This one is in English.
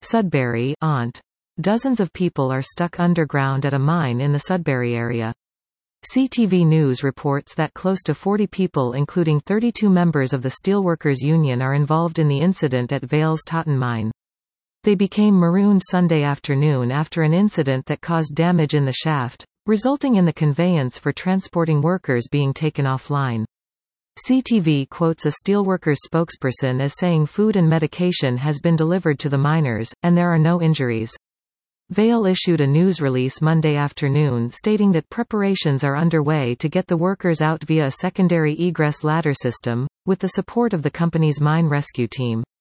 Sudbury, Ont. Dozens of people are stuck underground at a mine in the Sudbury area. CTV News reports that close to 40 people including 32 members of the Steelworkers Union are involved in the incident at Vale's Totten mine. They became marooned Sunday afternoon after an incident that caused damage in the shaft, resulting in the conveyance for transporting workers being taken offline. CTV quotes a steelworkers spokesperson as saying food and medication has been delivered to the miners, and there are no injuries. Vale issued a news release Monday afternoon stating that preparations are underway to get the workers out via a secondary egress ladder system, with the support of the company's mine rescue team.